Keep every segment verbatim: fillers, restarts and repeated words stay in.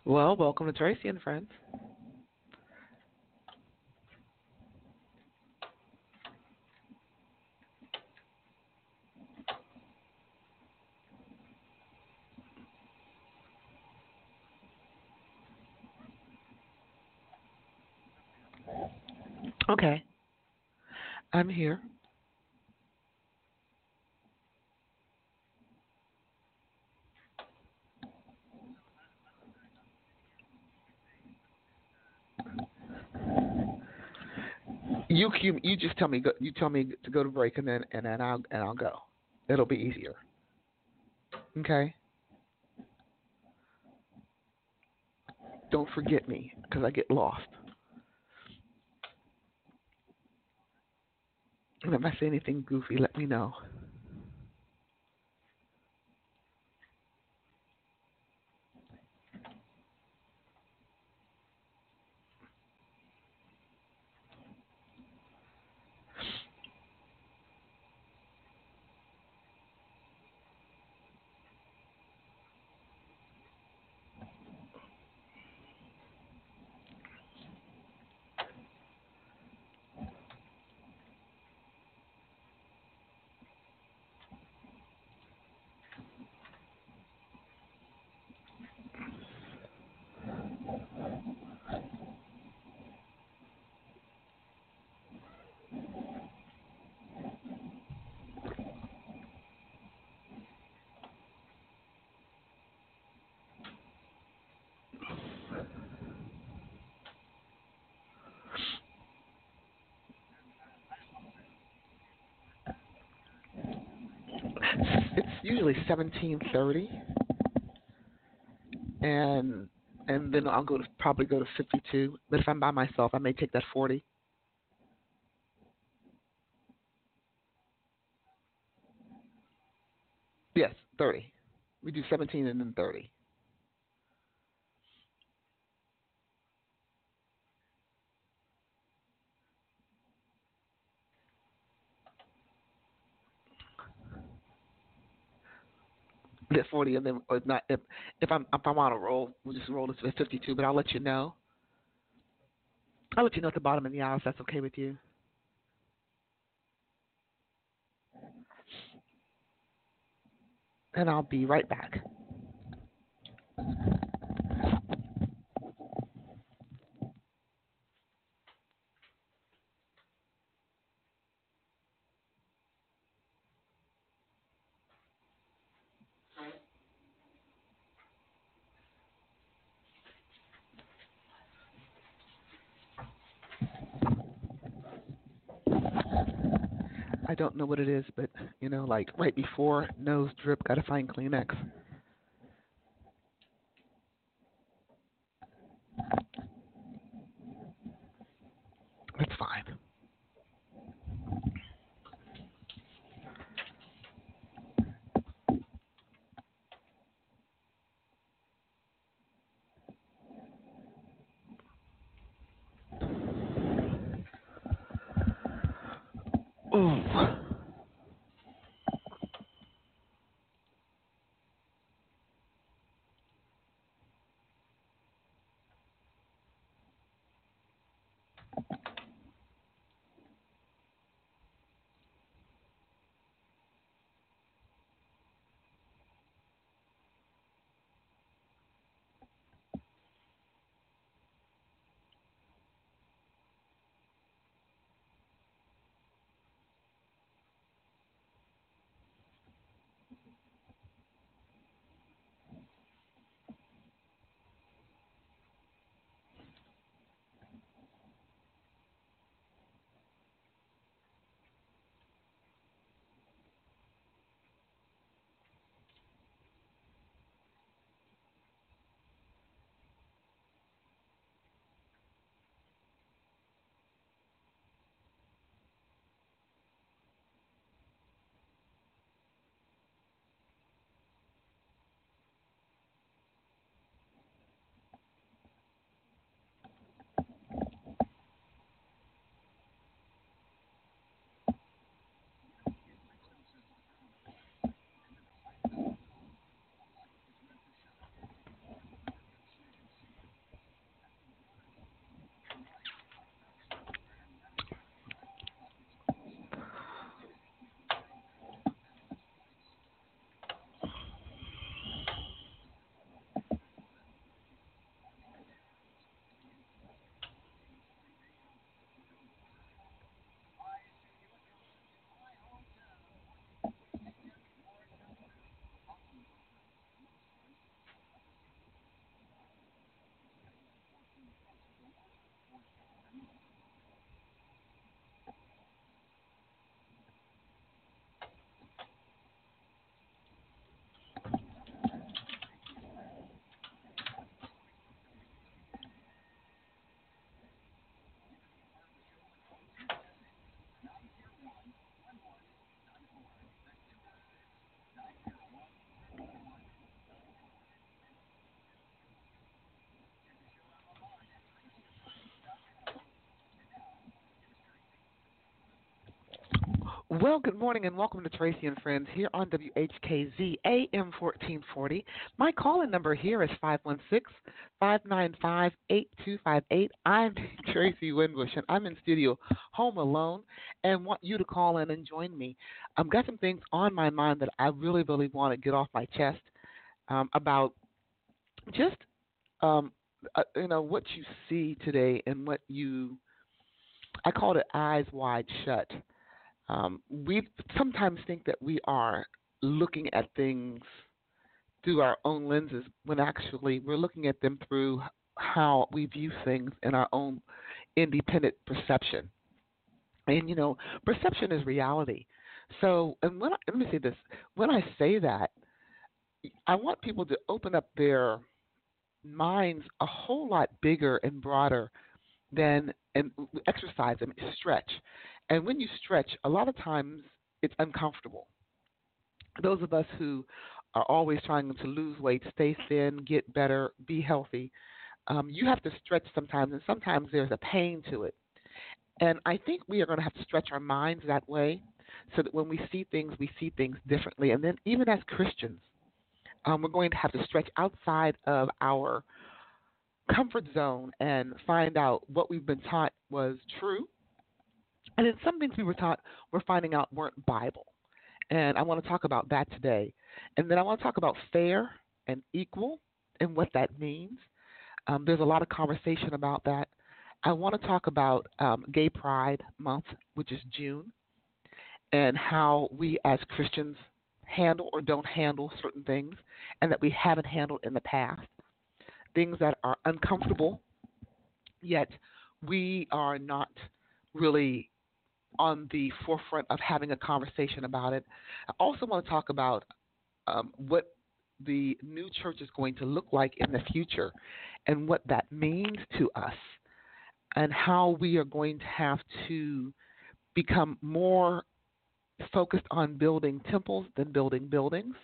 Well, welcome to Tracy and Friends. Okay, I'm here. You you, you just tell me go, you tell me to go to break and then and then I'll and I'll go. It'll be easier. Okay. Don't forget me because I get lost. And if I say anything goofy, let me know. It's usually seventeen thirty, and and then I'll go to probably go to fifty two. But if I'm by myself, I may take that forty. Yes, thirty. We do seventeen and then thirty. Get forty, and then or if not if if I'm if I'm on a roll, we'll just roll this to fifty two. But I'll let you know. I'll let you know at the bottom of the hour if that's okay with you. And I'll be right back. I don't know what it is, but you know, like right before nose drip, gotta find Kleenex. That's fine. Ooh. Well, good morning and welcome to Tracy and Friends here on W H K Z A M fourteen forty. My call-in number here is five one six, five nine five, eight two five eight. I'm Tracy Winbush, and I'm in studio home alone and want you to call in and join me. I've got some things on my mind that I really, really want to get off my chest um, about just, um, uh, you know, what you see today and what you, I call it eyes wide shut. Um, we sometimes think that we are looking at things through our own lenses when actually we're looking at them through how we view things in our own independent perception. And, you know, perception is reality. So, and when I, let me say this, when I say that, I want people to open up their minds a whole lot bigger and broader than and exercise them, stretch. And when you stretch, a lot of times it's uncomfortable. Those of us who are always trying to lose weight, stay thin, get better, be healthy, um, you have to stretch sometimes, and sometimes there's a pain to it. And I think we are going to have to stretch our minds that way so that when we see things, we see things differently. And then even as Christians, um, we're going to have to stretch outside of our comfort zone and find out what we've been taught was true. And then some things we were taught we're finding out weren't Bible. And I want to talk about that today. And then I want to talk about fair and equal and what that means. Um, there's a lot of conversation about that. I want to talk about um, Gay Pride Month, which is June, and how we as Christians handle or don't handle certain things and that we haven't handled in the past, things that are uncomfortable, yet we are not really on the forefront of having a conversation about it. I also want to talk about um, what the new church is going to look like in the future and what that means to us and how we are going to have to become more focused on building temples than building buildings.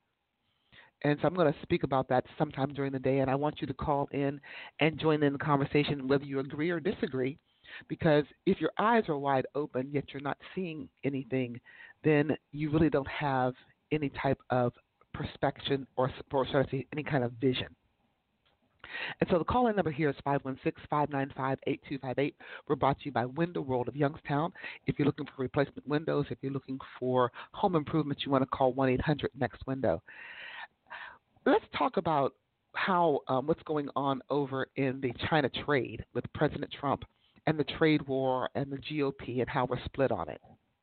And so I'm going to speak about that sometime during the day, and I want you to call in and join in the conversation, whether you agree or disagree, because if your eyes are wide open, yet you're not seeing anything, then you really don't have any type of perspection or, or should I say, any kind of vision. And so the call-in number here is five one six, five nine five, eight two five eight. We're brought to you by Window World of Youngstown. If you're looking for replacement windows, if you're looking for home improvements, you want to call one eight hundred next window. Let's talk about how um, what's going on over in the China trade with President Trump and the trade war and the G O P and how we're split on it.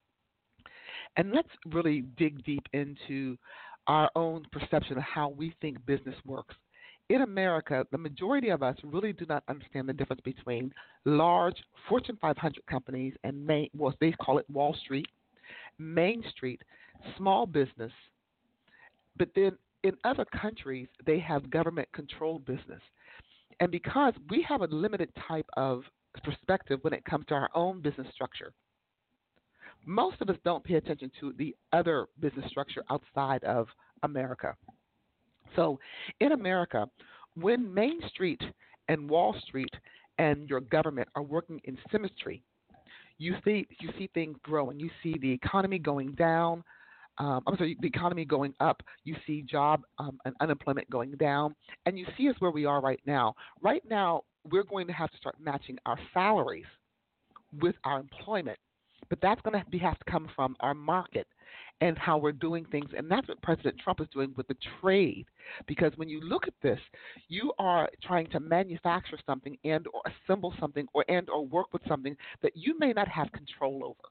And let's really dig deep into our own perception of how we think business works. In America, the majority of us really do not understand the difference between large Fortune five hundred companies and Main, well, they call it Wall Street, Main Street, small business, but then in other countries, they have government-controlled business. And because we have a limited type of perspective when it comes to our own business structure, most of us don't pay attention to the other business structure outside of America. So in America, when Main Street and Wall Street and your government are working in symmetry, you see you see things growing. You see the economy going down. Um, I'm sorry, the economy going up. You see job um, and unemployment going down, and you see us where we are right now. Right now, we're going to have to start matching our salaries with our employment, but that's going to be, have to come from our market and how we're doing things, and that's what President Trump is doing with the trade. Because when you look at this, you are trying to manufacture something and or assemble something or and or work with something that you may not have control over.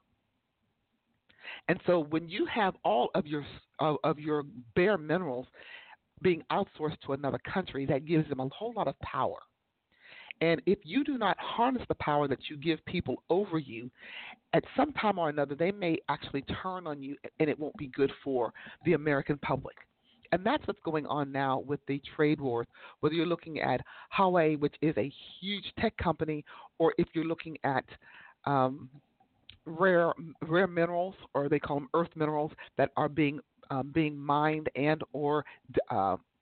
And so when you have all of your of, of your bare minerals being outsourced to another country, that gives them a whole lot of power. And if you do not harness the power that you give people over you, at some time or another, they may actually turn on you, and it won't be good for the American public. And that's what's going on now with the trade wars, whether you're looking at Huawei, which is a huge tech company, or if you're looking at um, rare rare minerals, or they call them earth minerals, that are being um, being mined and or uh,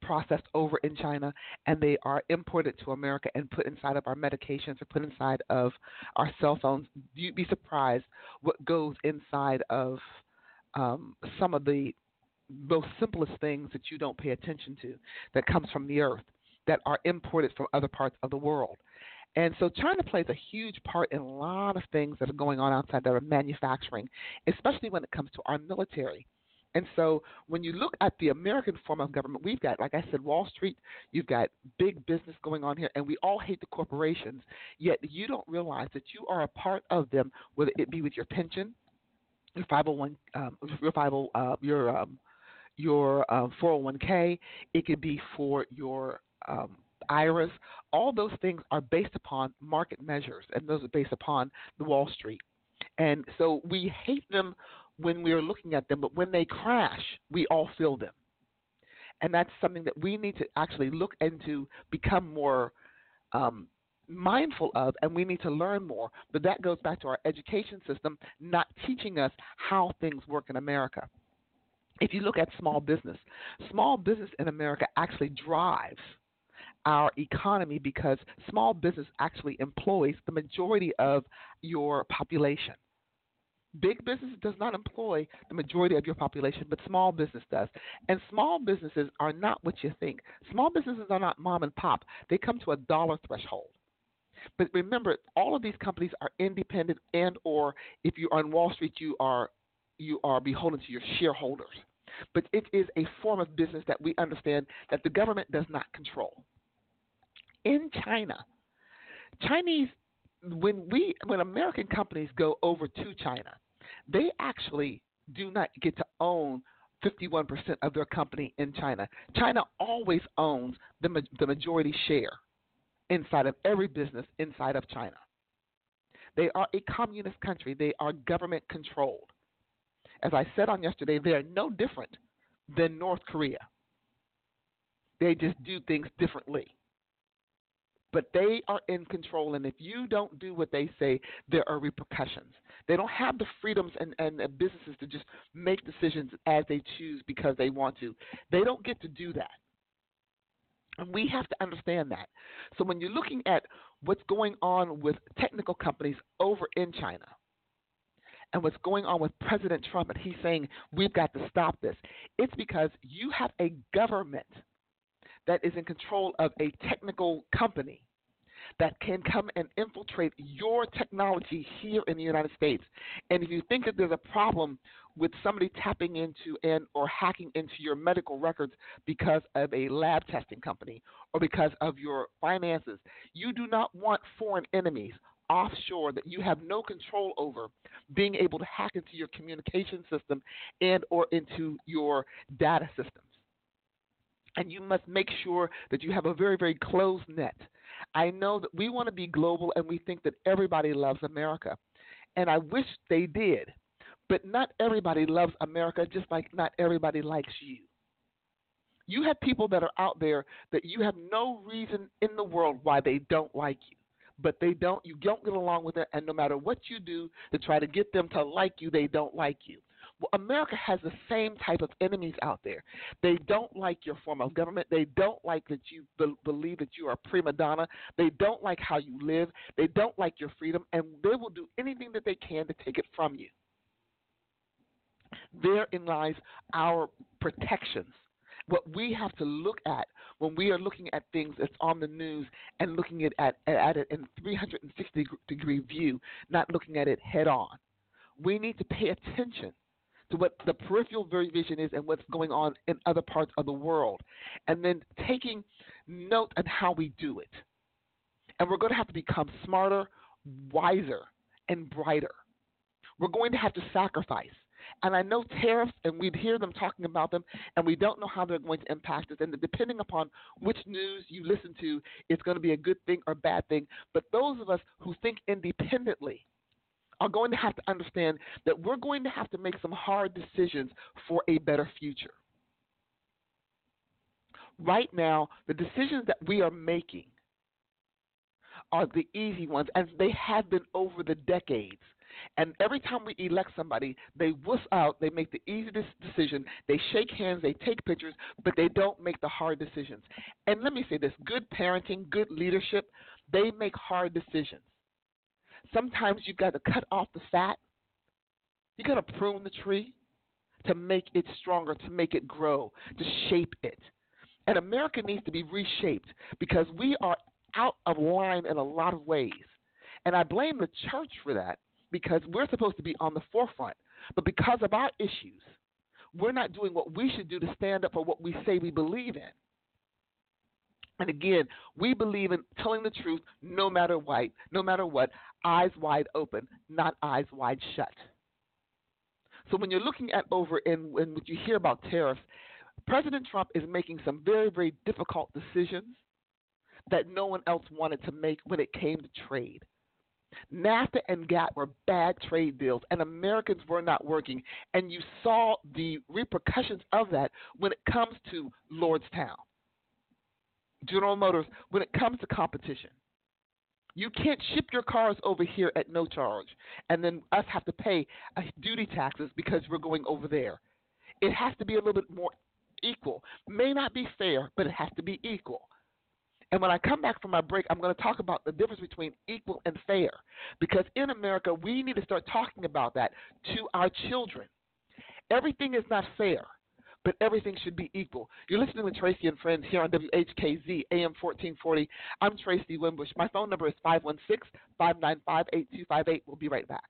processed over in China, and they are imported to America and put inside of our medications or put inside of our cell phones. You'd be surprised what goes inside of um, some of the most simplest things that you don't pay attention to that comes from the earth that are imported from other parts of the world. And so China plays a huge part in a lot of things that are going on outside that are manufacturing, especially when it comes to our military. And so when you look at the American form of government, we've got, like I said, Wall Street, you've got big business going on here, and we all hate the corporations, yet you don't realize that you are a part of them, whether it be with your pension, your five oh one, um, your five oh, uh, your um, your uh, four oh one k, it could be for your um, I R As. All those things are based upon market measures, and those are based upon the Wall Street. And so we hate them when we are looking at them, but when they crash, we all feel them. And that's something that we need to actually look into, become more um, mindful of, and we need to learn more. But that goes back to our education system not teaching us how things work in America. If you look at small business, small business in America actually drives our economy because small business actually employs the majority of your population. Big business does not employ the majority of your population, but small business does. And small businesses are not what you think. Small businesses are not mom and pop. They come to a dollar threshold. But remember, all of these companies are independent, and or if you're on Wall Street, you are you are beholden to your shareholders. But it is a form of business that we understand that the government does not control. In China, Chinese when we when American companies go over to China, they actually do not get to own fifty-one percent of their company in China. China always owns the, ma- the majority share inside of every business inside of China. They are a communist country. They are government controlled. As I said on yesterday, they are no different than North Korea. They just do things differently. But they are in control, and if you don't do what they say, there are repercussions. They don't have the freedoms and, and uh, businesses to just make decisions as they choose because they want to. They don't get to do that. And we have to understand that. So when you're looking at what's going on with technical companies over in China and what's going on with President Trump, and he's saying we've got to stop this, it's because you have a government that is in control of a technical company that can come and infiltrate your technology here in the United States. And if you think that there's a problem with somebody tapping into and or hacking into your medical records because of a lab testing company or because of your finances, you do not want foreign enemies offshore that you have no control over being able to hack into your communication system and or into your data systems. And you must make sure that you have a very, very closed net. I know that we want to be global and we think that everybody loves America. And I wish they did. But not everybody loves America, just like not everybody likes you. You have people that are out there that you have no reason in the world why they don't like you. But they don't, you don't get along with it, and no matter what you do to try to get them to like you, they don't like you. Well, America has the same type of enemies out there. They don't like your form of government. They don't like that you be- believe that you are a prima donna. They don't like how you live. They don't like your freedom, and they will do anything that they can to take it from you. Therein lies our protections. What we have to look at when we are looking at things that's on the news and looking at, at, at it in three hundred sixty degree view, not looking at it head on. We need to pay attention to what the peripheral vision is and what's going on in other parts of the world, and then taking note on how we do it. And we're going to have to become smarter, wiser, and brighter. We're going to have to sacrifice. And I know tariffs, and we'd hear them talking about them, and we don't know how they're going to impact us. And depending upon which news you listen to, it's going to be a good thing or bad thing. But those of us who think independently are going to have to understand that we're going to have to make some hard decisions for a better future. Right now, the decisions that we are making are the easy ones, as they have been over the decades. And every time we elect somebody, they wuss out, they make the easy decision, they shake hands, they take pictures, but they don't make the hard decisions. And let me say this, good parenting, good leadership, they make hard decisions. Sometimes you've got to cut off the fat. You got to prune the tree to make it stronger, to make it grow, to shape it. And America needs to be reshaped because we are out of line in a lot of ways. And I blame the church for that because we're supposed to be on the forefront. But because of our issues, we're not doing what we should do to stand up for what we say we believe in. And again, we believe in telling the truth no matter what, no matter what, eyes wide open, not eyes wide shut. So when you're looking at over in when you hear about tariffs, President Trump is making some very, very difficult decisions that no one else wanted to make when it came to trade. NAFTA and GATT were bad trade deals, and Americans were not working. And you saw the repercussions of that when it comes to Lordstown, General Motors, when it comes to competition. You can't ship your cars over here at no charge, and then us have to pay uh, duty taxes because we're going over there. It has to be a little bit more equal. May not be fair, but it has to be equal. And when I come back from my break, I'm going to talk about the difference between equal and fair. Because in America, we need to start talking about that to our children. Everything is not fair, but everything should be equal. You're listening to Tracy and Friends here on W H K Z, A M fourteen forty. I'm Tracy Winbush. My phone number is five one six, five nine five, eight two five eight. We'll be right back.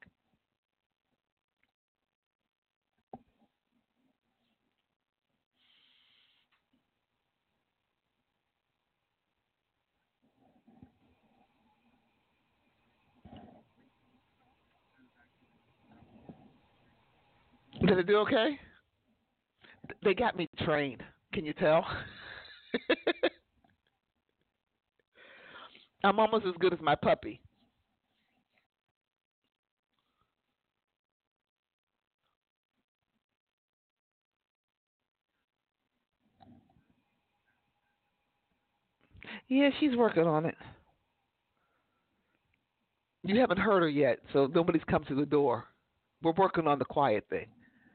Did it do okay? They got me trained. Can you tell? I'm almost as good as my puppy. Yeah, she's working on it. You haven't heard her yet, so nobody's come to the door. We're working on the quiet thing.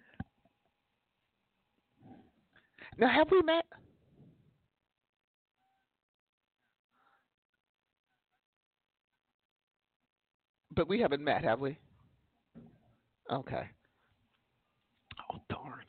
Now, have we met? But we haven't met, have we? Okay. Oh, darn.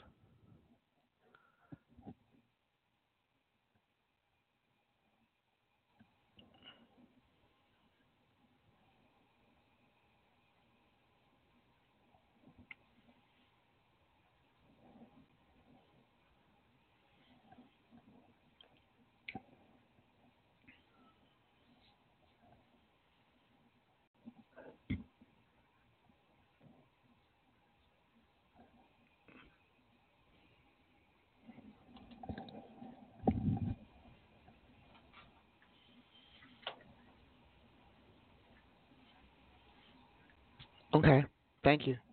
Okay. Thank you.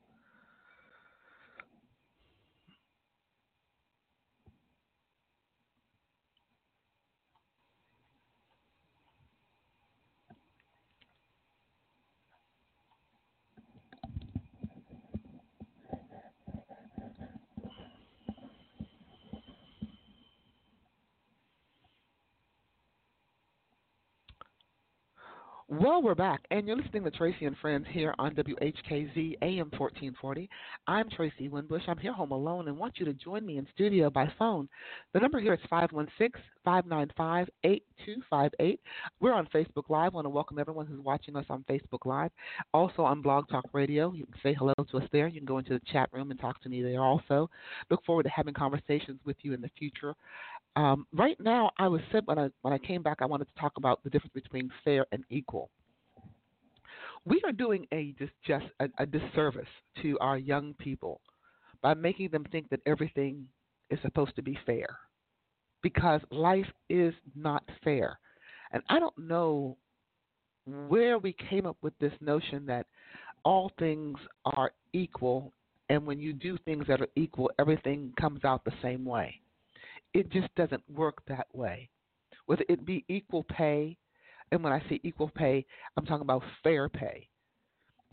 Well, we're back, and you're listening to Tracy and Friends here on W H K Z A M fourteen forty. I'm Tracy Winbush. I'm here home alone and want you to join me in studio by phone. The number here is five one six, five nine five, eight two five eight. We're on Facebook Live. I want to welcome everyone who's watching us on Facebook Live. Also on Blog Talk Radio. You can say hello to us there. You can go into the chat room and talk to me there also. Look forward to having conversations with you in the future. Um, right now, I was said when I when I came back, I wanted to talk about the difference between fair and equal. We are doing a just just a, a disservice to our young people by making them think that everything is supposed to be fair, because life is not fair, and I don't know where we came up with this notion that all things are equal, and when you do things that are equal, everything comes out the same way. It just doesn't work that way. Whether it be equal pay, and when I say equal pay, I'm talking about fair pay.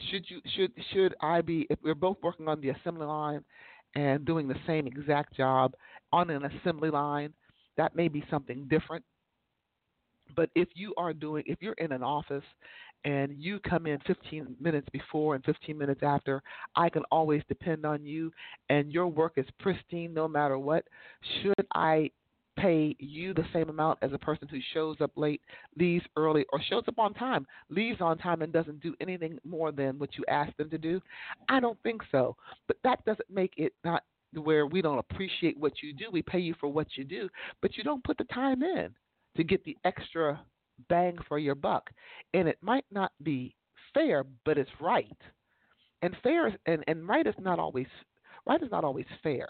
Should you should should I be if we're both working on the assembly line and doing the same exact job on an assembly line, that may be something different. But if you are doing, if you're in an office and you come in fifteen minutes before and fifteen minutes after, I can always depend on you and your work is pristine no matter what. Should I pay you the same amount as a person who shows up late, leaves early, or shows up on time, leaves on time, and doesn't do anything more than what you ask them to do? I don't think so. But that doesn't make it not where we don't appreciate what you do. We pay you for what you do, but you don't put the time in to get the extra bang for your buck. And it might not be fair, but it's right. And fair is, and, and right is not always right is not always fair.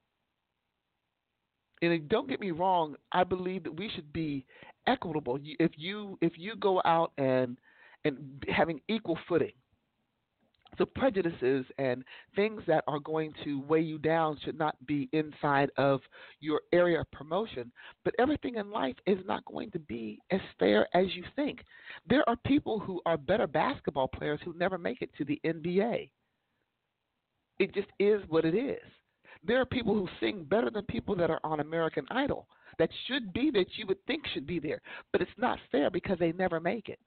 And don't get me wrong, I believe that we should be equitable. If you if you go out and and having equal footing, so prejudices and things that are going to weigh you down should not be inside of your area of promotion. But everything in life is not going to be as fair as you think. There are people who are better basketball players who never make it to the N B A. It just is what it is. There are people who sing better than people that are on American Idol that should be that you would think should be there, but it's not fair because they never make it.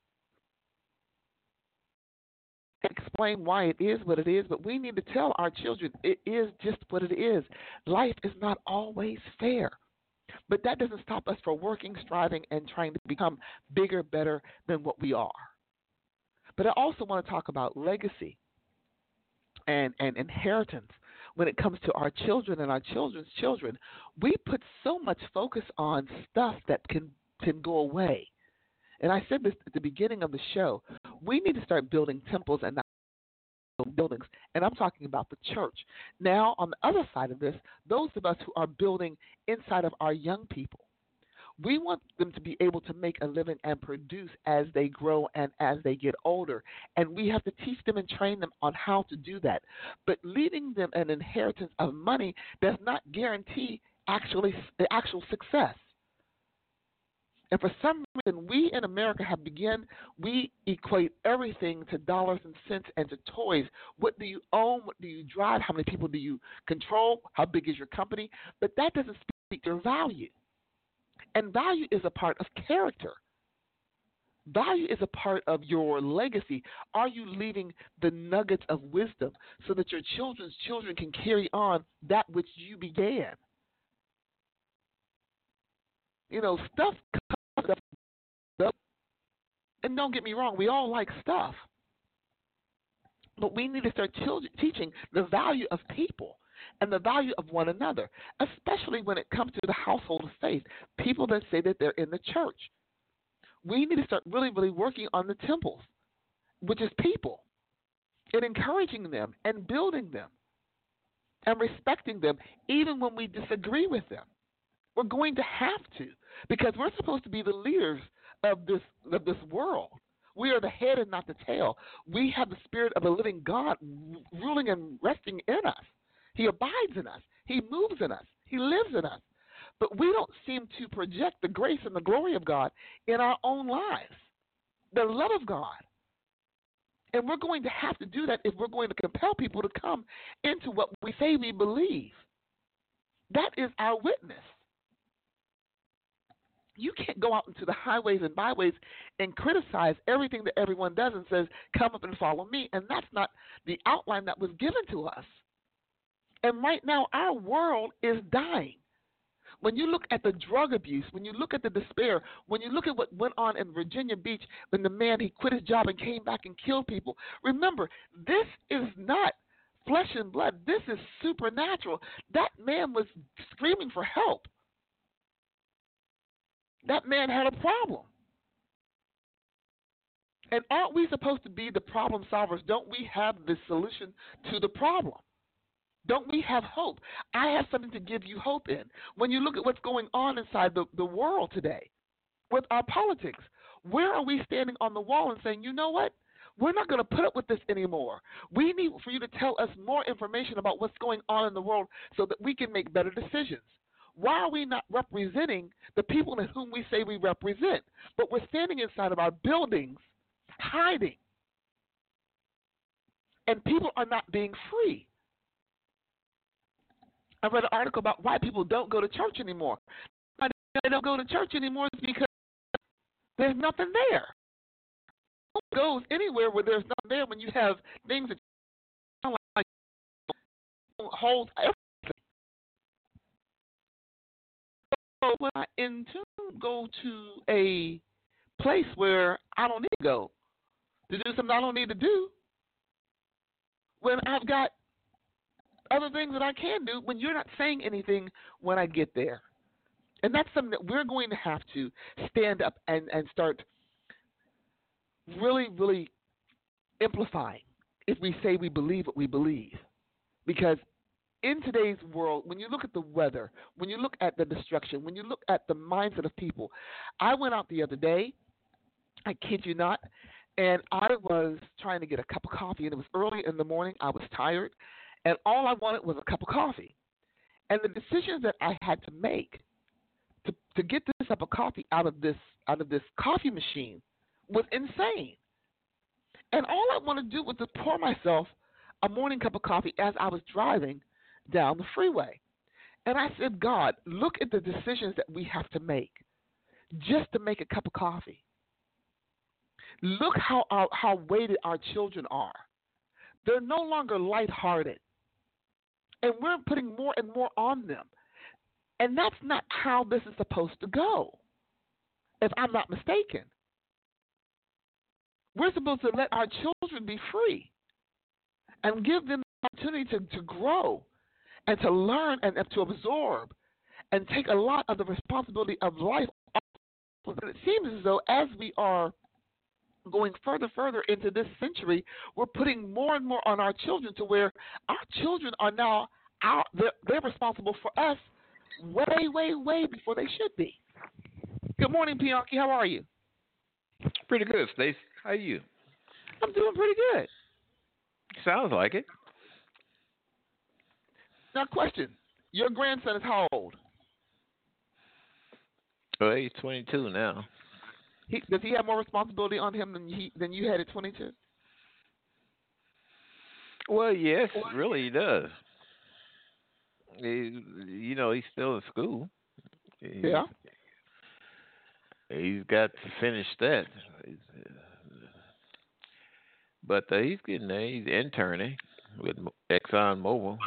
Explain why it is what it is, but we need to tell our children it is just what it is. Life is not always fair, but that doesn't stop us from working, striving, and trying to become bigger, better than what we are. But I also want to talk about legacy and, and inheritance. When it comes to our children and our children's children, we put so much focus on stuff that can, can go away. And I said this at the beginning of the show. We need to start building temples and not buildings. And I'm talking about the church. Now, on the other side of this, those of us who are building inside of our young people, we want them to be able to make a living and produce as they grow and as they get older. And we have to teach them and train them on how to do that. But leaving them an inheritance of money does not guarantee actually the actual success. And for some reason, we in America have begun, we equate everything to dollars and cents and to toys. What do you own? What do you drive? How many people do you control? How big is your company? But that doesn't speak to your value. And value is a part of character. Value is a part of your legacy. Are you leaving the nuggets of wisdom so that your children's children can carry on that which you began? You know, stuff comes up. And don't get me wrong, we all like stuff. But we need to start children, teaching the value of people and the value of one another, especially when it comes to the household of faith, people that say that they're in the church. We need to start really, really working on the temples, which is people, and encouraging them and building them and respecting them, even when we disagree with them. We're going to have to, because we're supposed to be the leaders of this of this world. We are the head and not the tail. We have the Spirit of the living God ruling and resting in us. He abides in us. He moves in us. He lives in us. But we don't seem to project the grace and the glory of God in our own lives, the love of God. And we're going to have to do that if we're going to compel people to come into what we say we believe. That is our witness. You can't go out into the highways and byways and criticize everything that everyone does and says, come up and follow me. And that's not the outline that was given to us. And right now, our world is dying. When you look at the drug abuse, when you look at the despair, when you look at what went on in Virginia Beach when the man, he quit his job and came back and killed people, remember, this is not flesh and blood. This is supernatural. That man was screaming for help. That man had a problem. And aren't we supposed to be the problem solvers? Don't we have the solution to the problem? Don't we have hope? I have something to give you hope in. When you look at what's going on inside the, the world today with our politics, where are we standing on the wall and saying, you know what? We're not going to put up with this anymore. We need for you to tell us more information about what's going on in the world so that we can make better decisions. Why are we not representing the people in whom we say we represent? But we're standing inside of our buildings, hiding. and people are not being free. I read an article about why people don't go to church anymore. Why they don't go to church anymore is because there's nothing there. No one goes anywhere where there's nothing there when you have things that like hold everything. So when I in tune go to a place where I don't need to go to do something I don't need to do, when I've got other things that I can do, when you're not saying anything when I get there. And that's something that we're going to have to stand up and, and start really, really amplifying if we say we believe what we believe. Because in today's world, when you look at the weather, when you look at the destruction, when you look at the mindset of people, I went out the other day, I kid you not, and I was trying to get a cup of coffee, and it was early in the morning. I was tired, and all I wanted was a cup of coffee. And the decisions that I had to make to to get this cup of coffee out of this out of this coffee machine was insane. And all I wanted to do was to pour myself a morning cup of coffee as I was driving down the freeway. And I said, God, look at the decisions that we have to make just to make a cup of coffee. Look how our, how weighted our children are. They're no longer lighthearted. And we're putting more and more on them. And that's not how this is supposed to go, if I'm not mistaken. We're supposed to let our children be free and give them the opportunity to, to grow and to learn and, and to absorb and take a lot of the responsibility of life. But it seems as though as we are going further, further into this century, we're putting more and more on our children to where our children are now out, they're, they're responsible for us way, way, way before they should be. Good morning, Bianchi. How are you? Pretty good, Stace. How are you? I'm doing pretty good. Sounds like it. Now, question. Your grandson is how old? Well, he's twenty-two now. He, does he have more responsibility on him than he than you had at twenty-two? Well, yes, really he does. He, you know, he's still in school. He, yeah. He's got to finish that. But uh, he's getting there. He's interning with Exxon Mobil.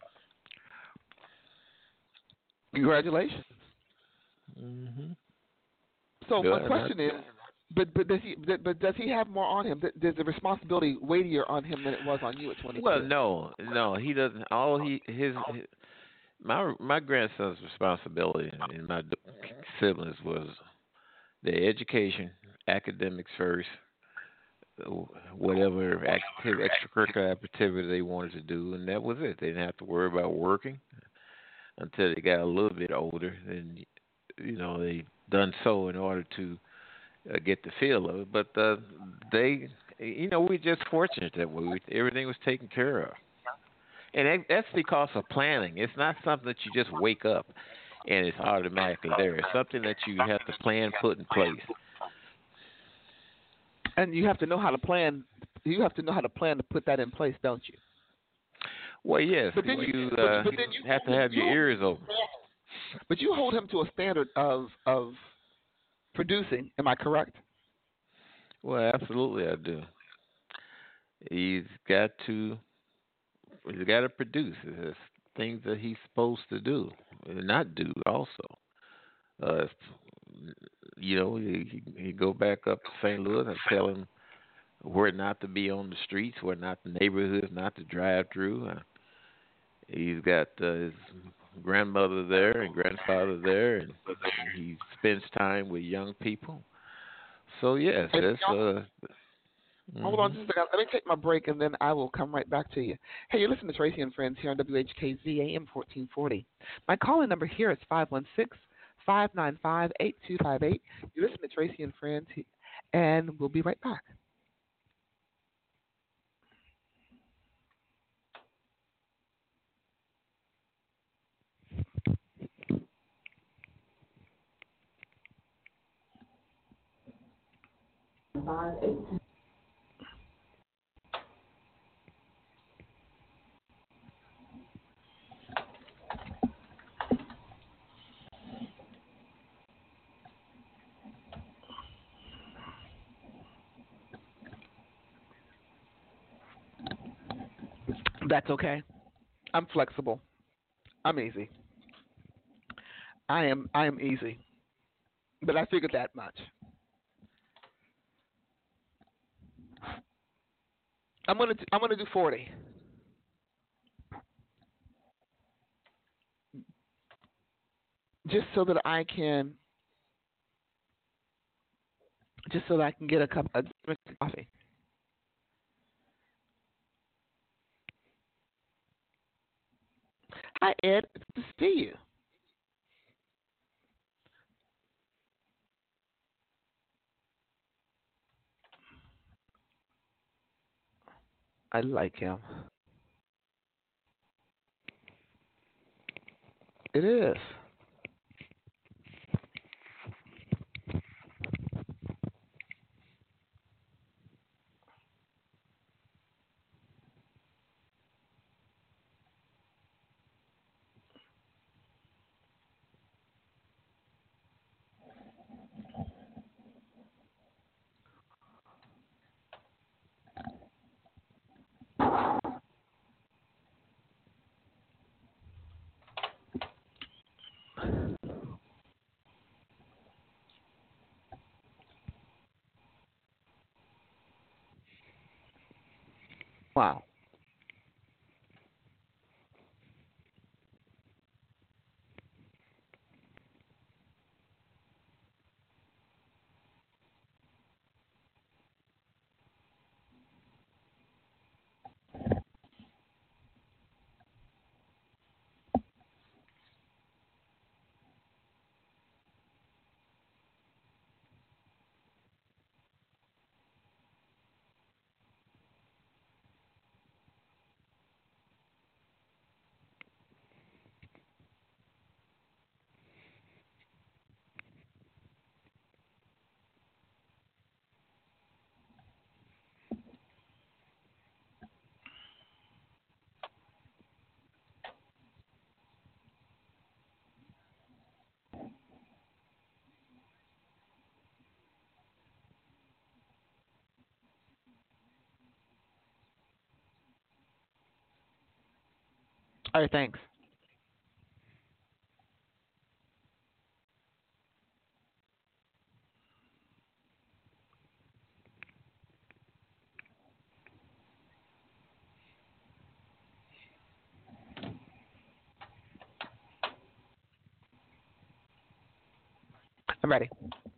Congratulations. Mm-hmm. So Good. my question is, but but does he but does he have more on him? Does the responsibility weightier on him than it was on you at twenty-two? Well, no, no, he doesn't. All he his, his my my grandson's responsibility and my siblings was their education, academics first, whatever activity, extracurricular activity they wanted to do, and that was it. They didn't have to worry about working until they got a little bit older, and you know they done so in order to uh, get the feel of it. But uh, they, you know, we're just fortunate that we everything was taken care of, and that, that's because of planning. It's not something that you just wake up and it's automatically there. It's something that you have to plan, put in place. And you have to know how to plan. You have to know how to plan to put that in place, don't you? Well, yes. But then you, you, uh, but, but then you have to have your ears open. But you hold him to a standard of of producing. Am I correct? Well, absolutely, I do. He's got to. He's got to produce. There's things that he's supposed to do and not do. Also, uh, you know, he, he go back up to Saint Louis and tell him where not to be on the streets, where not the neighborhoods, not to drive through. Uh, he's got uh, his grandmother there and grandfather there, and he spends time with young people. So yes, that's. Uh, Hold on just a second. Let me take my break, and then I will come right back to you. Hey, you're listening to Tracy and Friends here on W H K Z A M fourteen forty. My call-in number here is five one six, five nine five, eight two five eight. You listen to Tracy and Friends, and we'll be right back. Five, eight, two. That's okay. I'm flexible. I'm easy. I am. I am easy. But I figured that much. I'm gonna. I'm gonna do forty, just so that I can. Just so that I can get a cup of coffee. Hi, Ed. Good to see you. I like him. It is. Wow. All right. Thanks. I'm ready.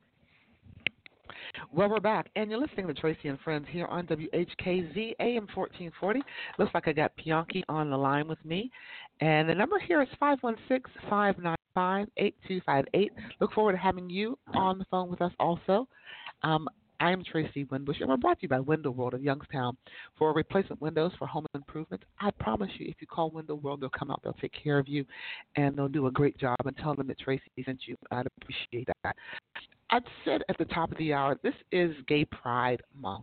Well, we're back, and you're listening to Tracy and Friends here on W H K Z A M fourteen forty. Looks like I got Bianchi on the line with me, and the number here is five one six, five nine five, eight two five eight. Look forward to having you on the phone with us also. Um, I'm Tracy Winbush, and we're brought to you by Window World of Youngstown. For replacement windows for home improvement, I promise you, if you call Window World, they'll come out, they'll take care of you, and they'll do a great job, and tell them that Tracy sent you. I'd appreciate that. I said at the top of the hour, this is Gay Pride Month.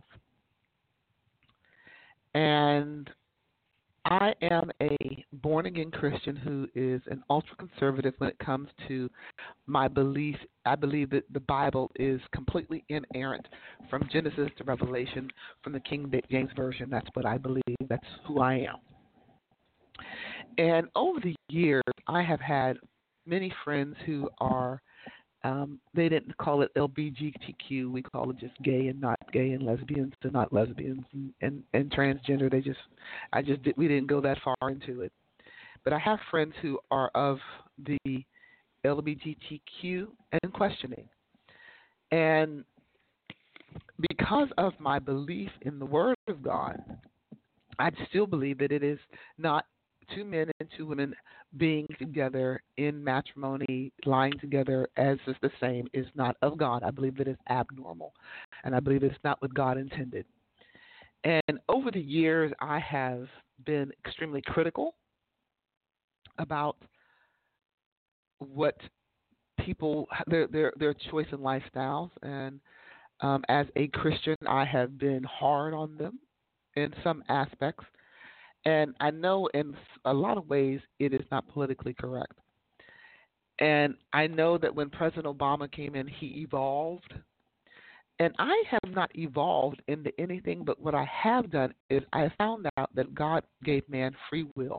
And I am a born again Christian who is an ultra conservative when it comes to my belief. I believe that the Bible is completely inerrant from Genesis to Revelation, from the King James Version. That's what I believe. That's who I am. And over the years, I have had many friends who are Um, they didn't call it L G B T Q. We call it just gay and not gay, and lesbians and not lesbians, and, and, and transgender. They just, I just did, we didn't go that far into it. But I have friends who are of the L G B T Q and questioning. And because of my belief in the Word of God, I still believe that it is not two men and two women being together in matrimony, lying together as is the same, is not of God. I believe that it's abnormal, and I believe it's not what God intended. And over the years, I have been extremely critical about what people their their their choice in lifestyles, and um, as a Christian, I have been hard on them in some aspects. And I know in a lot of ways it is not politically correct. And I know that when President Obama came in, he evolved And I have not evolved into anything, but what I have done is I found out that God gave man free will.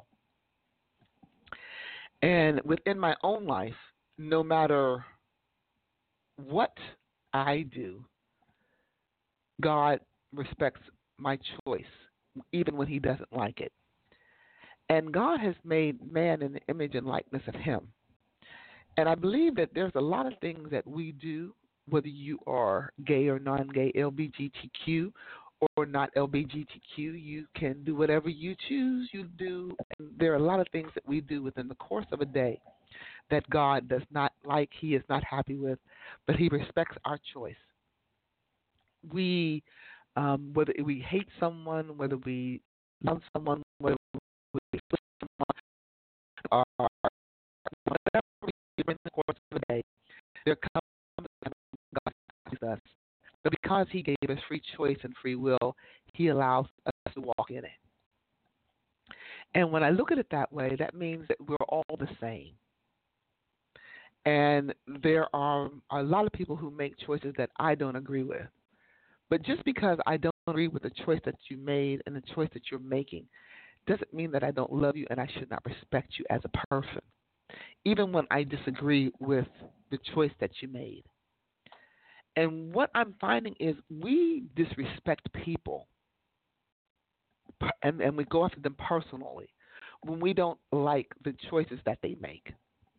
And within my own life, no matter what I do, God respects my choice, even when he doesn't like it. And God has made man in the image and likeness of him. And I believe that there's a lot of things that we do, whether you are gay or non-gay, L G B T Q or not L G B T Q, you can do whatever you choose. You do. And there are a lot of things that we do within the course of a day that God does not like, he is not happy with, but he respects our choice. We, um, whether we hate someone, whether we love someone, whether we split someone, or whatever we do in the course of the day, there comes a time when God sees us. But because he gave us free choice and free will, he allows us to walk in it. And when I look at it that way, that means that we're all the same. And there are a lot of people who make choices that I don't agree with. But just because I don't agree with the choice that you made and the choice that you're making doesn't mean that I don't love you and I should not respect you as a person, even when I disagree with the choice that you made. And what I'm finding is we disrespect people and, and we go after them personally when we don't like the choices that they make.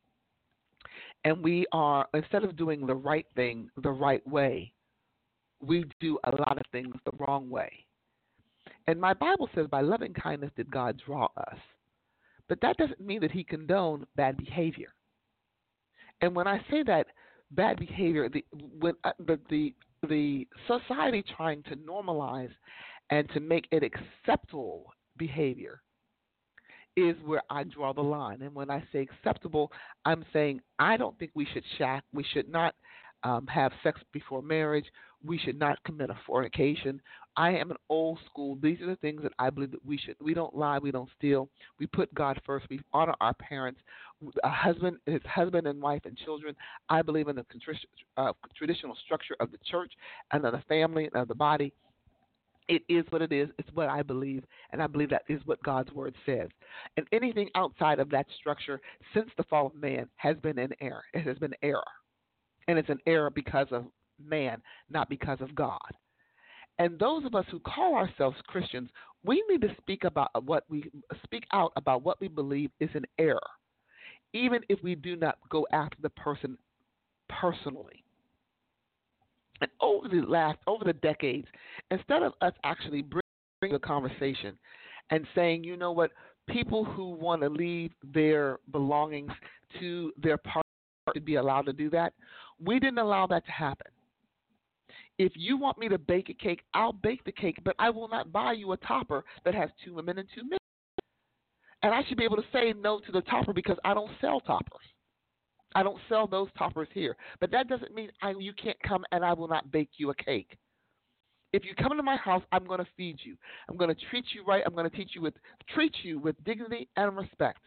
And we are, instead of doing the right thing the right way, we do a lot of things the wrong way. And my Bible says, by loving kindness did God draw us. But that doesn't mean that he condoned bad behavior. And when I say that, bad behavior, the, when, uh, the, the, the society trying to normalize and to make it acceptable behavior is where I draw the line. And when I say acceptable, I'm saying I don't think we should shack, we should not um, have sex before marriage. We should not commit a fornication. I am an old school. These are the things that I believe that we should. We don't lie. We don't steal. We put God first. We honor our parents, a husband, his husband and wife and children. I believe in the uh, traditional structure of the church and of the family and of the body. It is what it is. It's what I believe, and I believe that is what God's word says. And anything outside of that structure since the fall of man has been an error. It has been error. And it's an error because of man, not because of God. And those of us who call ourselves Christians, we need to speak about what we speak out about what we believe is an error, even if we do not go after the person personally. And over the last, over the decades, instead of us actually bringing the conversation and saying, you know what, people who want to leave their belongings to their partner to be allowed to do that, we didn't allow that to happen. If you want me to bake a cake, I'll bake the cake, but I will not buy you a topper that has two women and two men. And I should be able to say no to the topper because I don't sell toppers. I don't sell those toppers here. But that doesn't mean I, you can't come and I will not bake you a cake. If you come into my house, I'm going to feed you. I'm going to treat you right. I'm going to teach you with, treat you with dignity and respect.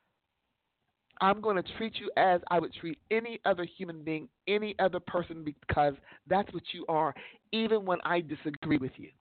I'm going to treat you as I would treat any other human being, any other person, because that's what you are, even when I disagree with you.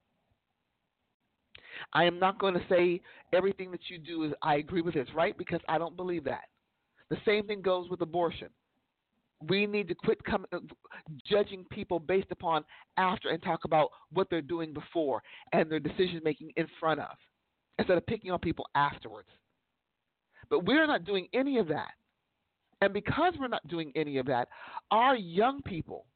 I am not going to say everything that you do is I agree with is right, because I don't believe that. The same thing goes with abortion. We need to quit com- judging people based upon after and talk about what they're doing before and their decision making in front of, instead of picking on people afterwards. But we're not doing any of that. And because we're not doing any of that, our young people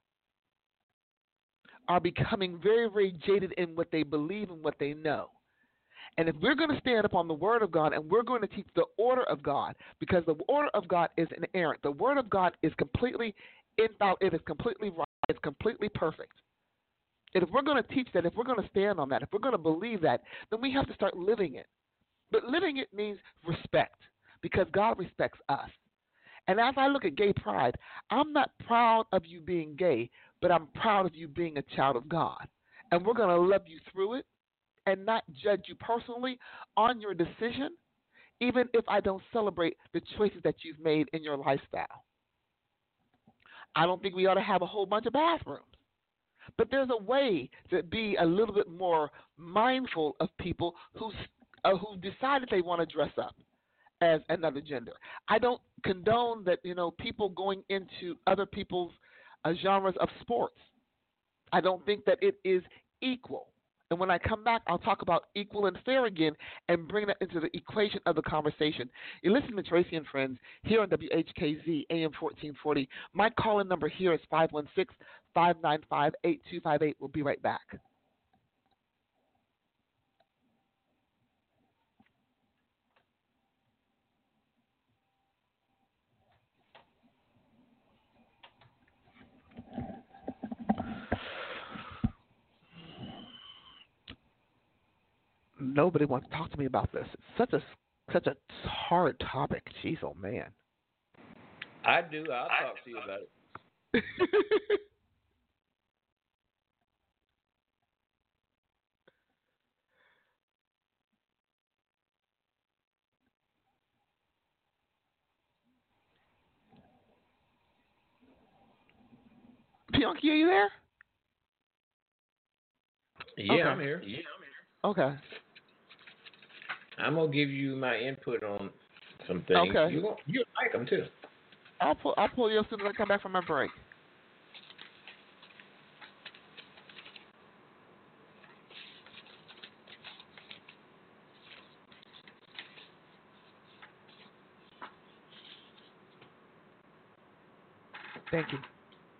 are becoming very, very jaded in what they believe and what they know. And if we're going to stand up on the Word of God and we're going to teach the order of God, because the order of God is inerrant, the Word of God is completely infallible, it is completely right, it's completely perfect. And if we're going to teach that, if we're going to stand on that, if we're going to believe that, then we have to start living it. But living it means respect, because God respects us. And as I look at gay pride, I'm not proud of you being gay, but I'm proud of you being a child of God. And we're going to love you through it and not judge you personally on your decision, even if I don't celebrate the choices that you've made in your lifestyle. I don't think we ought to have a whole bunch of bathrooms. But there's a way to be a little bit more mindful of people who uh, who decided they want to dress up as another gender. I don't condone that, you know, people going into other people's uh, genres of sports. I don't think that it is equal. And when I come back, I'll talk about equal and fair again and bring that into the equation of the conversation. You listen to Tracy and Friends here on W H K Z A M fourteen forty. My call-in number here is five one six, five nine five, eight two five eight. We'll be right back. Nobody wants to talk to me about this. It's such a such a hard topic. Jeez, oh man. I do. I'll talk to you about it. Bianchi, are you there? Yeah, okay. I'm here. Yeah, I'm here. Okay. I'm gonna give you my input on some things. Okay. You you like them too. I'll pull I'll pull you as soon as I come back from my break. Thank you.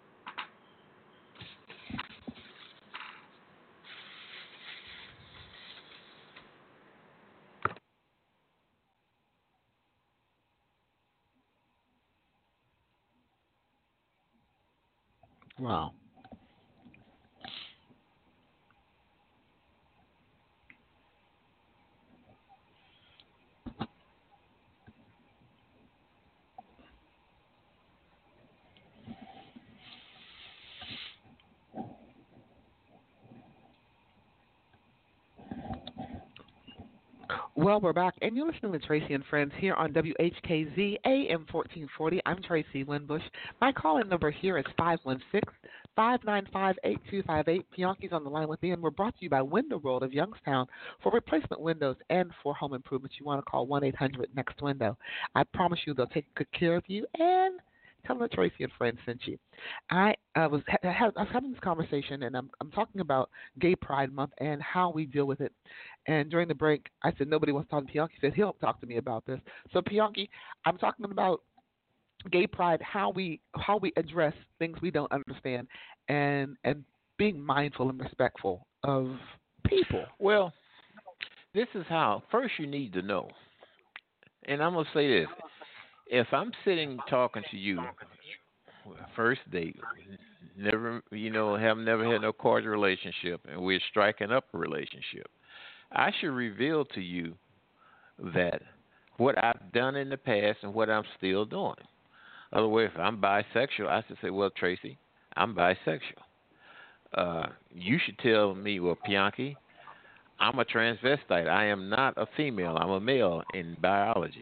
Wow. Well, we're back, and you're listening to Tracy and Friends here on W H K Z A M fourteen forty. I'm Tracy Winbush. My call-in number here is five one six, five nine five, eight two five eight. Bianchi's on the line with me, and we're brought to you by Window World of Youngstown. For replacement windows and for home improvements, you want to call one eight hundred next window. I promise you they'll take good care of you, and tell them that Tracy and Friends sent you. I uh, was ha- ha- I was having this conversation, and I'm I'm talking about Gay Pride Month and how we deal with it. And during the break, I said nobody wants to talk to Bianchi. He said he'll talk to me about this. So Bianchi, I'm talking about Gay Pride, how we how we address things we don't understand, and and being mindful and respectful of people. Well, this is how. First, you need to know, and I'm gonna say this: if I'm sitting talking to you, first date, never, you know, have never had no cordial relationship, and we're striking up a relationship, I should reveal to you that what I've done in the past and what I'm still doing. Otherwise, if I'm bisexual, I should say, well, Tracy, I'm bisexual. Uh, you should tell me, well, Bianchi, I'm a transvestite. I am not a female. I'm a male in biology.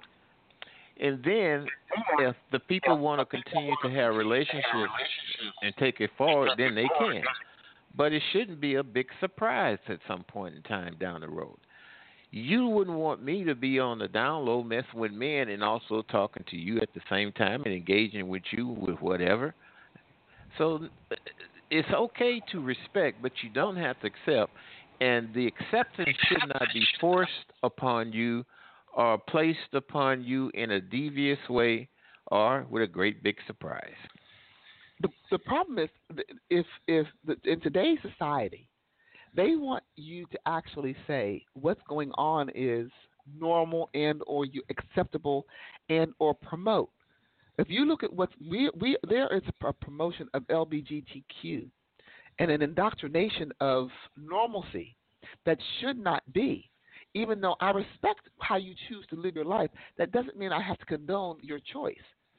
And then if the people want to continue to have relationships and take it forward, then they can. But it shouldn't be a big surprise at some point in time down the road. You wouldn't want me to be on the down low messing with men and also talking to you at the same time and engaging with you with whatever. So it's okay to respect, but you don't have to accept. And the acceptance should not be forced upon you or placed upon you in a devious way or with a great big surprise. The the problem is if if the, in today's society, they want you to actually say what's going on is normal and or you acceptable and or promote. If you look at what's we we there is a promotion of L G B T Q and an indoctrination of normalcy that should not be. Even though I respect how you choose to live your life, that doesn't mean I have to condone your choice.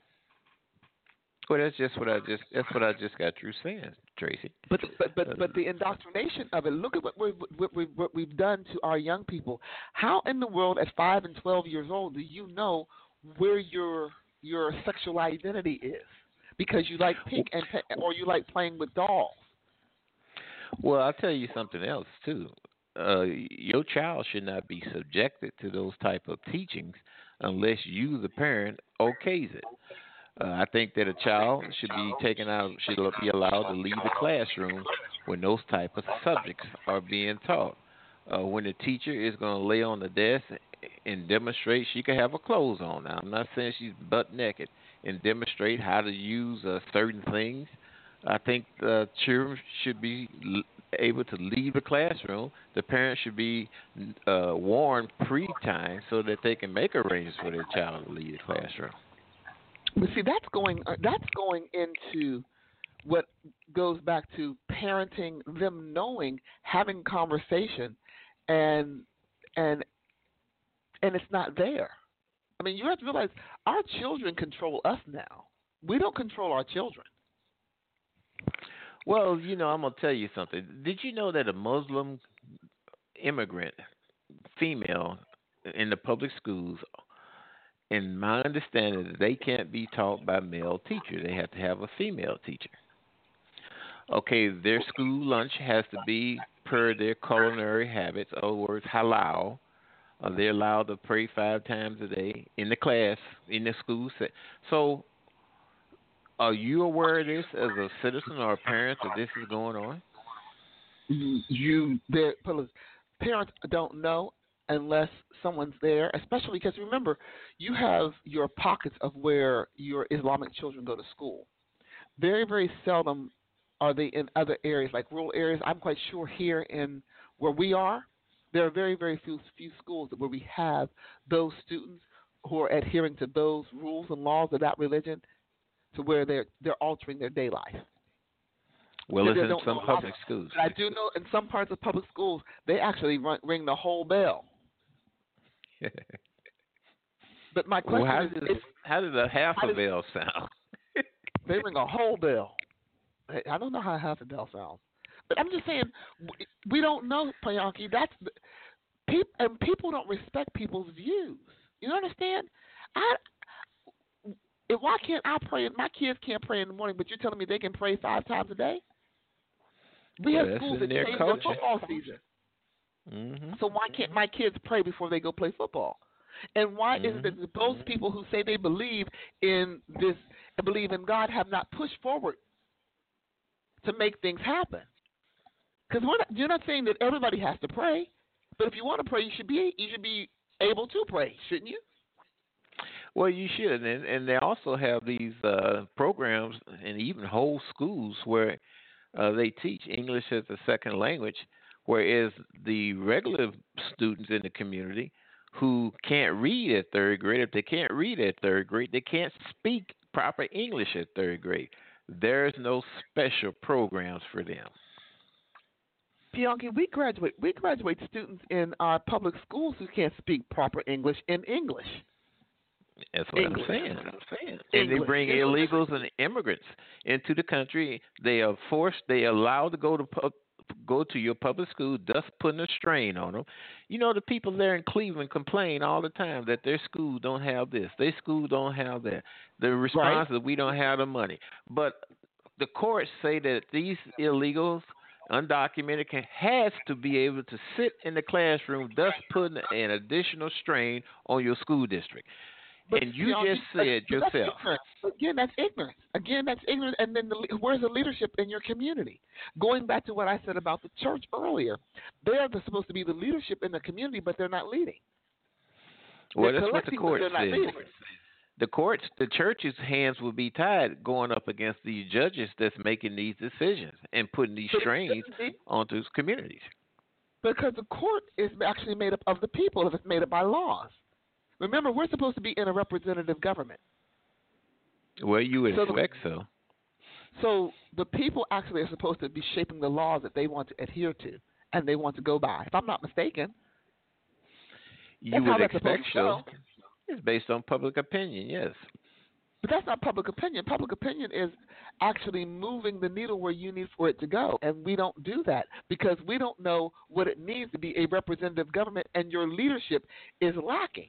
Well, that's just what I just that's what I just got through saying, Tracy. But but but but the indoctrination of it. Look at what we've what we've, what we've done to our young people. How in the world, at five and twelve years old, do you know where your your sexual identity is? Because you like pink and or you like playing with dolls. Well, I'll tell you something else too. Uh, your child should not be subjected to those type of teachings unless you, the parent, okays it. Uh, I think that a child should be taken out, should be allowed to leave the classroom when those type of subjects are being taught. Uh, when the teacher is going to lay on the desk and demonstrate, she can have her clothes on. Now, I'm not saying she's butt naked and demonstrate how to use uh, certain things. I think uh, children should be l- able to leave the classroom. The parents should be uh, warned pre-time so that they can make arrangements for their child to leave the classroom. But see, that's going uh, that's going into what goes back to parenting, them knowing, having conversation, and and and it's not there. I mean, you have to realize our children control us now. We don't control our children. Well, you know, I'm gonna tell you something. Did you know that a Muslim immigrant female in the public schools, in my understanding, that they can't be taught by male teachers. They have to have a female teacher. Okay, their school lunch has to be per their culinary habits. In other words, halal. Uh, they're allowed to pray five times a day in the class, in the school set. So, are you aware of this as a citizen or a parent that this is going on? You, their parents don't know unless someone's there, especially because remember, you have your pockets of where your Islamic children go to school. Very, very seldom are they in other areas, like rural areas. I'm quite sure here in where we are, there are very, very few few schools where we have those students who are adhering to those rules and laws of that religion, to where they're they're altering their day life. Well, it's in some public schools. But I do know in some parts of public schools they actually run, ring the whole bell. But my question well, how is, does, is, how does a half a does, bell sound? They ring a whole bell. I don't know how half a bell sounds, but I'm just saying we don't know, Priyanki. That's people, and people don't respect people's views. You understand? I why can't I pray? My kids can't pray in the morning, but you're telling me they can pray five times a day? We well, have schools that change their football season. Mm-hmm. So why can't my kids pray before they go play football? And why mm-hmm. is it that those people who say they believe in this, believe in God, have not pushed forward to make things happen? Because you're not saying that everybody has to pray, but if you want to pray, you should be you should be able to pray, shouldn't you? Well, you should, and, and they also have these uh, programs and even whole schools where uh, they teach English as a second language, whereas the regular students in the community who can't read at third grade, if they can't read at third grade, they can't speak proper English at third grade. There's no special programs for them. Bianchi, we graduate we graduate students in our public schools who can't speak proper English in English. That's what English. I'm saying. That's what I'm saying. And English. they bring English. illegals and immigrants into the country. They are forced. They are allowed to go to pub, go to your public school, thus putting a strain on them. You know, the people there in Cleveland complain all the time that their school don't have this, their school don't have that. The response right. is we don't have the money. But the courts say that these illegals, undocumented, can has to be able to sit in the classroom, thus putting an additional strain on your school district. But, and you you know, just said that's yourself. Again, that's ignorance. Again, that's ignorance. And then the, where's the leadership in your community? Going back to what I said about the church earlier, they are the, supposed to be the leadership in the community, but they're not leading. Well, they're that's what the court said. The courts, the church's hands will be tied going up against these judges that's making these decisions and putting these strains onto communities. Because the court is actually made up of the people if it's made up by laws. Remember, we're supposed to be in a representative government. Well, you would so expect the, so. So the people actually are supposed to be shaping the laws that they want to adhere to and they want to go by. If I'm not mistaken, you would expect so. It's based on public opinion, yes. But that's not public opinion. Public opinion is actually moving the needle where you need for it to go, and we don't do that because we don't know what it means to be a representative government, and your leadership is lacking.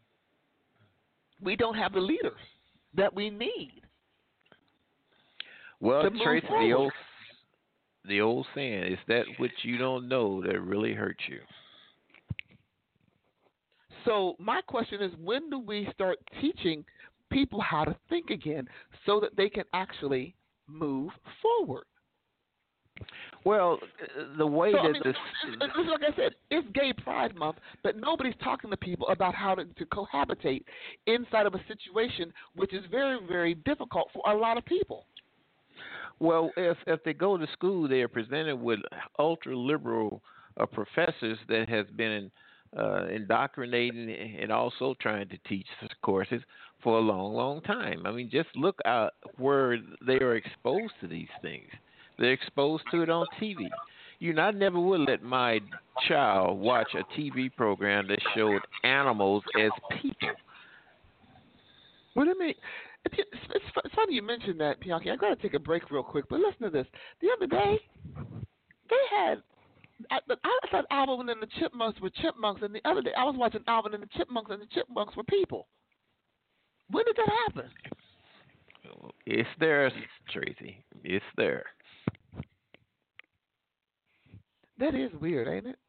We don't have the leaders that we need. Well, Tracy, the old The old saying is that which you don't know that really hurts you. So my question is, when do we start teaching people how to think again so that they can actually move forward? Well, uh, the way So I that mean, this, it's, it's, like I said, it's Gay Pride Month, but nobody's talking to people about how to, to cohabitate inside of a situation which is very, very difficult for a lot of people. well, if if they go to school, they are presented with ultra liberal uh, professors that has been uh, indoctrinating and also trying to teach courses for a long, long time. I mean, just look at where they are exposed to these things. They're exposed to it on T V. You know, I never would let my child watch a T V program that showed animals as people. What do you mean? It's, it's, it's funny you mentioned that, Bianchi. I got to take a break real quick, but listen to this. The other day, they had I, I thought Alvin and the Chipmunks were chipmunks, and the other day I was watching Alvin and the Chipmunks, and the Chipmunks were people. When did that happen? It's there, Tracy. It's there. That is weird, ain't it?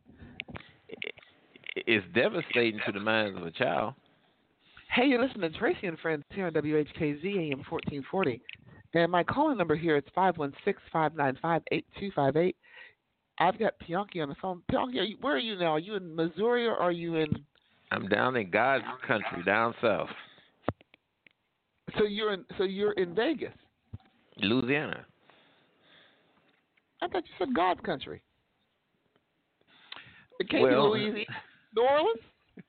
It's devastating to the minds of a child. Hey, you're listening to Tracy and Friends here on W H K Z A M fourteen forty. And my calling number here is five one six, five nine five, eight two five eight. I've got Bianchi on the phone. Bianchi, are you, where are you now? Are you in Missouri or are you in? I'm down in God's country, down south. So you're in. So you're in Vegas, Louisiana. I thought you said God's country. It can't well, be Louisiana, New Orleans.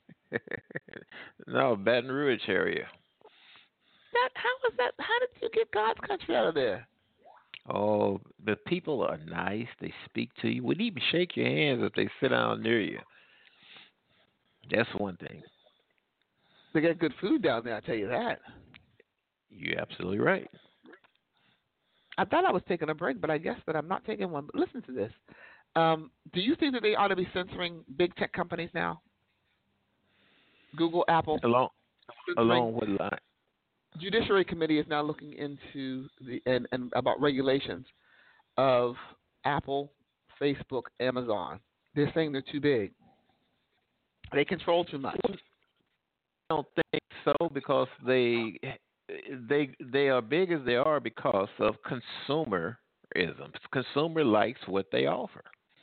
No, Baton Rouge area. That how is that? How did you get God's country out of there? Oh, the people are nice. They speak to you. Would even shake your hands if they sit down near you. That's one thing. They got good food down there. I tell you that. You're absolutely right. I thought I was taking a break, but I guess that I'm not taking one. But listen to this. Um, do you think that they ought to be censoring big tech companies now? Google, Apple. Along, along with line. Judiciary Committee is now looking into the and, and about regulations of Apple, Facebook, Amazon. They're saying they're too big. They control too much. I don't think so because they they they are big as they are because of consumerism. Consumer likes what they offer.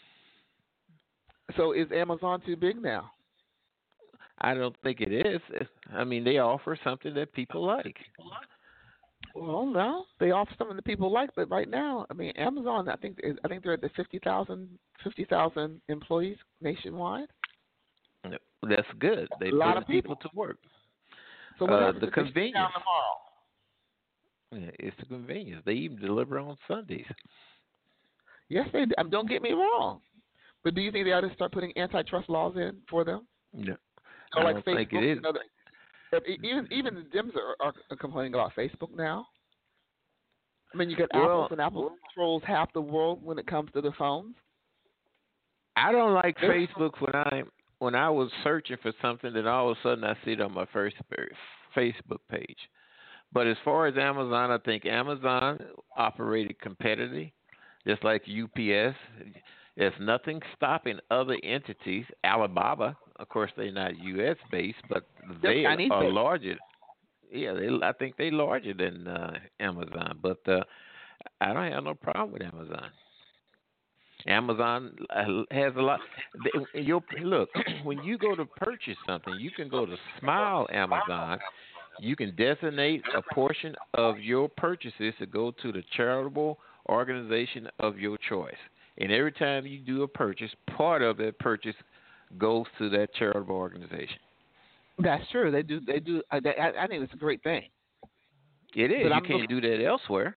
So is Amazon too big now? I don't think it is. I mean, they offer something that people like. Well, no, they offer something that people like, but right now, I mean, Amazon. I think I think they're at the fifty thousand fifty thousand employees nationwide. That's good. They a lot put of people. people to work. So what uh, happens the if they shut convenience. down tomorrow? Yeah, it's the convenience. They even deliver on Sundays. Yes, they do. Um, don't get me wrong, but do you think they ought to start putting antitrust laws in for them? No, Or I like don't Facebook, think it is. you know, the, even even the Dems are, are complaining about Facebook now. I mean, you got Well, Apple, and Apple controls half the world when it comes to the phones. I don't like Facebook when I when I was searching for something, then all of a sudden I see it on my first Facebook page. But as far as Amazon, I think Amazon operated competitively, just like U P S. There's nothing stopping other entities. Alibaba, of course, they're not U S based, but they are Chinese-based. larger. Yeah, they, I think they're larger than uh, Amazon. But uh, I don't have no problem with Amazon. Amazon uh, has a lot. They, you'll, look, when you go to purchase something, you can go to Smile Amazon. You can designate a portion of your purchases to go to the charitable organization of your choice. And every time you do a purchase, part of that purchase goes to that charitable organization. That's true. They do. They do. I, I think it's a great thing. It is. But you I'm can't looking, do that elsewhere.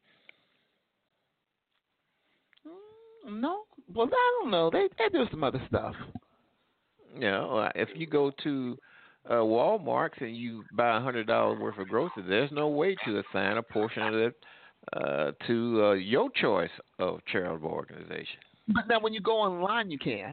No. Well, I don't know. They they do some other stuff. You know, if you go to uh, Walmart and you buy a hundred dollars worth of groceries, there's no way to assign a portion of it uh, to uh, your choice of charitable organization. But now, when you go online, you can.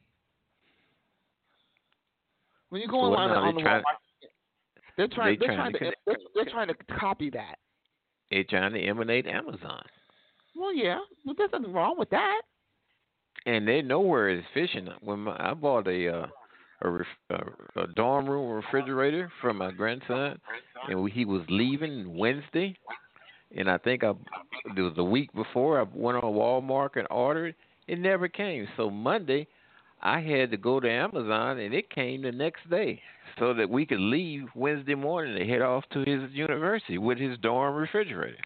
When you go Well, online no, on the trying, Walmart, they're trying. they They're trying trying to. to They're, they're trying to copy that. They're trying to imitate Amazon. Well, yeah, well, there's nothing wrong with that. And they nowhere is efficient. When my, I bought a uh, a, ref, a a dorm room refrigerator for my grandson, and we, he was leaving Wednesday, and I think I it was the week before I went on Walmart and ordered. It never came. So Monday, I had to go to Amazon, and it came the next day, so that we could leave Wednesday morning to head off to his university with his dorm refrigerator.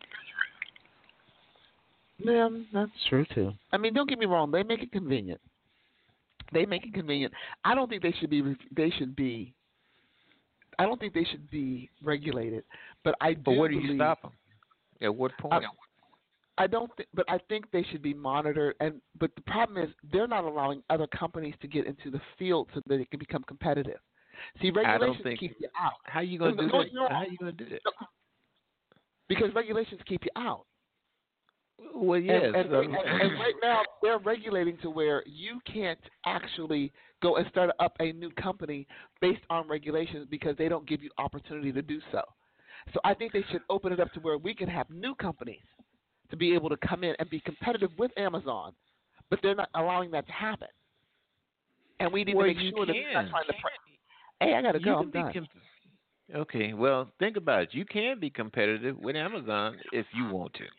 Yeah, that's true too. I mean, don't get me wrong; they make it convenient. They make it convenient. I don't think they should be. They should be. I don't think they should be regulated. But I But do where do you believe. stop them? At what I, point? I don't. Th- but I think they should be monitored. And but the problem is they're not allowing other companies to get into the field so that it can become competitive. See, I don't regulations think. keep you out. How you No, gonna no, do no, that? no, How you gonna do that? because regulations keep you out. Well, And, yes. and, Uh, and, and right now they're regulating to where you can't actually go and start up a new company based on regulations because they don't give you opportunity to do so. So I think they should open it up to where we can have new companies to be able to come in and be competitive with Amazon, but they're not allowing that to happen. And we need to well, make you sure that we're not can. trying to. Pre- hey, I gotta You go. I'm can be done. com- okay. Well, think about it. You can be competitive with Amazon if you want to.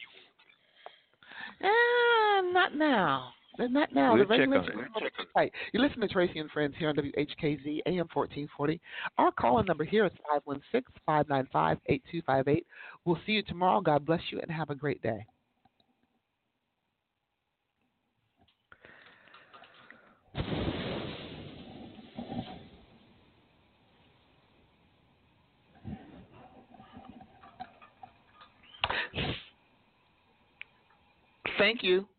Ah, not now. Not now. The We'll check on regulations it. are a little too tight. You listen to Tracy and Friends here on W H K Z A M fourteen forty. Our call-in number here is five one six, five nine five, eight two five eight. We'll see you tomorrow. God bless you and have a great day. Thank you.